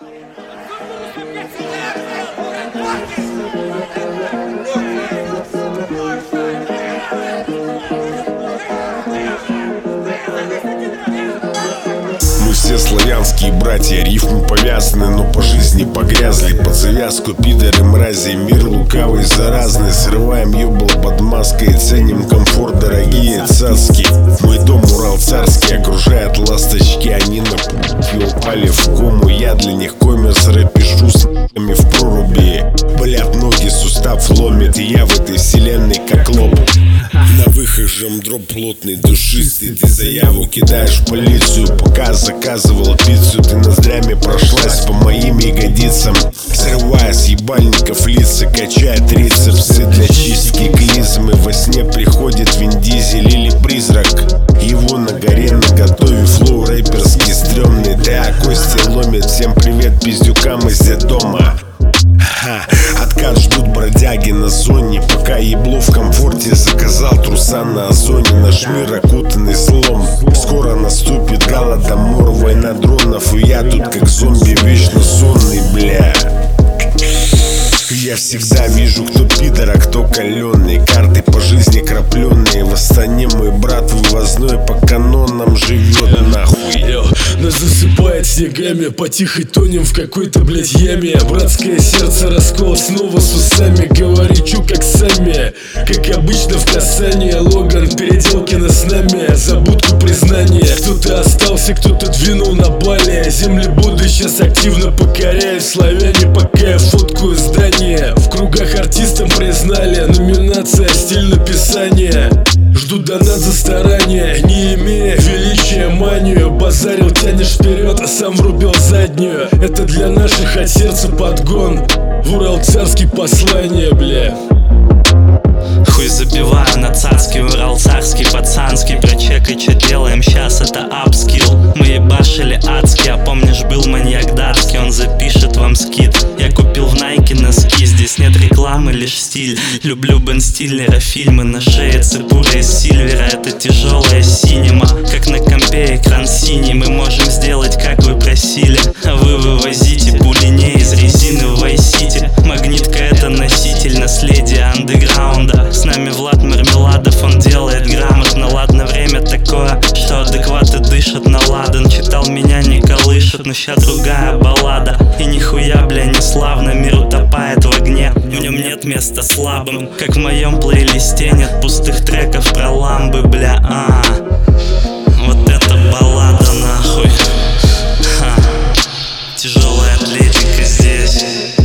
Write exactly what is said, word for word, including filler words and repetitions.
Мы все славянские братья, рифмы повязаны, но по жизни погрязли. Под завязку пидоры, мрази, мир лукавый, заразный. Срываем ёбл под маской, ценим комфорт, дорогие цацки. Мой дом Урал царский, окружает ласточки. Они на пути упали в кому, я для них коммерс, рэп пишу с н***ами в проруби. Болят ноги, сустав ломит, и я в этой вселенной как лоб. На выхожем дроп плотный, душистый. Ты заяву кидаешь в полицию, пока заказывал пиццу. Ты ноздрями прошлась по моим ягодицам, срывая с ебальников лица, качая трицепсы для чистки клизмы. Во сне приходит Вин Дизель или призрак, его на горе наготове, флоу рэперский стрёмный. Да, кости ломит, всем привет пиздюкам из детдома. Откат ждут бродяги на зоне, пока ебло в комфорте. Заказал труса на озоне, наш мир окутанный злом. Скоро наступит голодомор, война дронов, и я тут как зомби вечно сонный, бля. Я всегда вижу, кто пидор, а кто каленый. Карты по жизни крапленные. В Астане мой брат вывозной по канонам живет нахуй. Йо, нас засыпает снегами, потихо тонем в какой-то, блядь, яме. Братское сердце, раскол снова с усами. Говорю, как сами, как обычно в касании. Логан, Переделкина с нами, за будку признания. Кто-то остался, кто-то двинул на Бали. Земли буду сейчас активно покоряю. Славяне, пока я фоткаю здание. В кругах артистам признали, номинация стиль написания. Жду донат за старания, не имея величия манию. Базарил, тянешь вперед, а сам врубил заднюю. Это для наших от сердца подгон. В Урал царский послание, бля. Хуй забиваю на царский, Урал царский, пацанский. Прочекай, что делаем сейчас, это апскилл. Мы ебашили адски, а помнишь, был маньяк датский. Он запишет вам скид. Я купил в Найке носки, здесь нет рекламы, лишь стиль. Люблю Бен Стиллера, фильмы на шее, цепура из сильвера. Это тяжелая синема, как на компе экран синий. Мы можем сделать, как вы просили, а вы вывозите пули не из резины в Вайс-Сити. Магнитка — это носитель наследия андеграунда. С нами Влад Мармеладов, он делает грамотно. Ладно, время такое, что адекваты дышат на ладан. Читал, меня не колышет, но ща другая баллада. И нихуя, бля, не славно, мир утопает в огне. В нем нет места слабым, как в моем плейлисте нет пустых треков про ламбы, бля, а вот это баллада, нахуй. Ха. Тяжелая атлетика здесь.